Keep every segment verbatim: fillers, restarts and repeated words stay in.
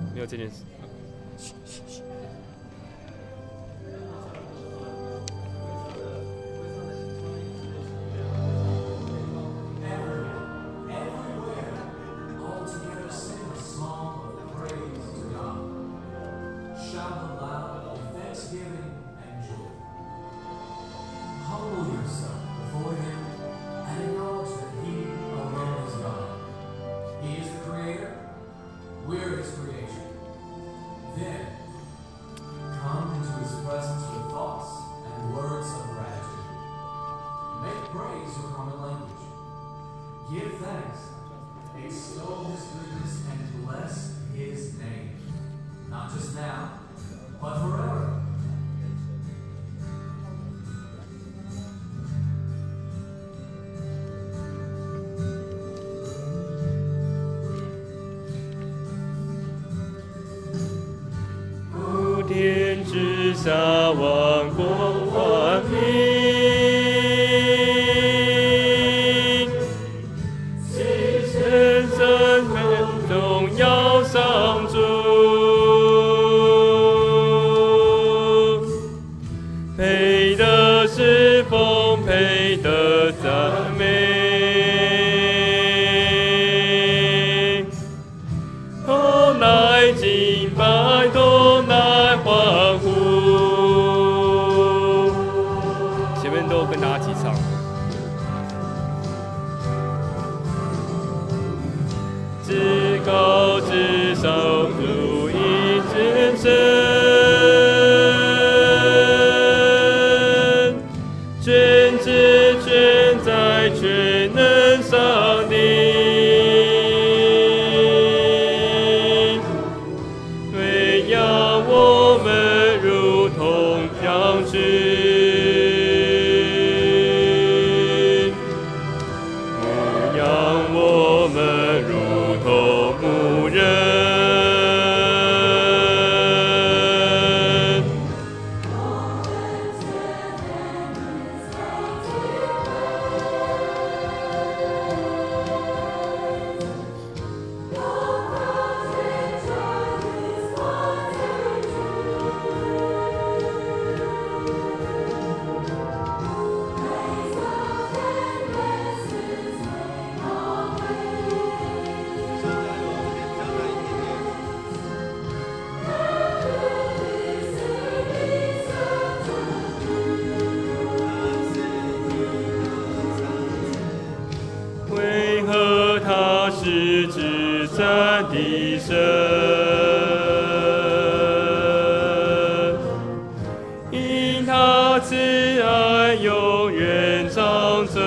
没有这件事。天之下，万国万民，齐声赞美，荣耀上主。配得侍奉，配得赞美，都来敬拜，都来欢呼。前面都跟大家一起唱。至高至上，如一真神，全知全在，全能上帝。喂养我们如同羊群，牧养我们如同牧人。为何他是至赞的神？因他慈爱永远长存，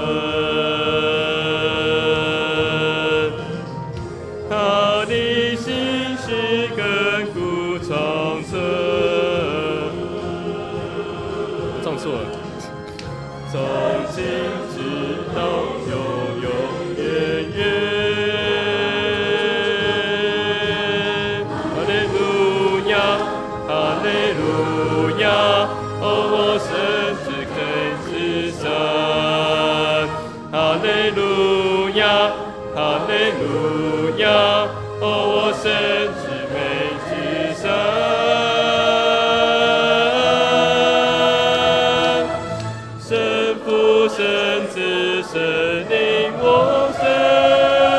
他的心是亘古长存。我唱错了，从今直到永永远远。哈利路亚，哈利路亚，哦，我神之根之神。哈利路亚，哈利路亚，哦，我神之美之神。神父、神子、神灵，我神。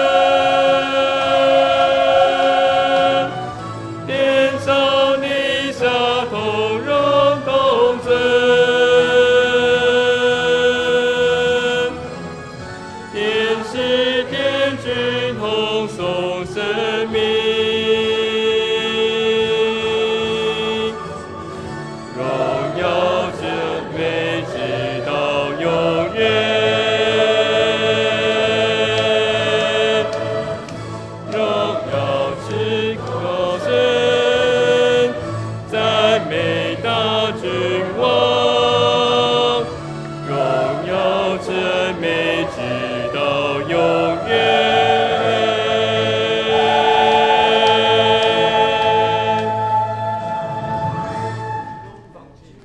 天上地下，同荣同尊。天使天君同颂神明。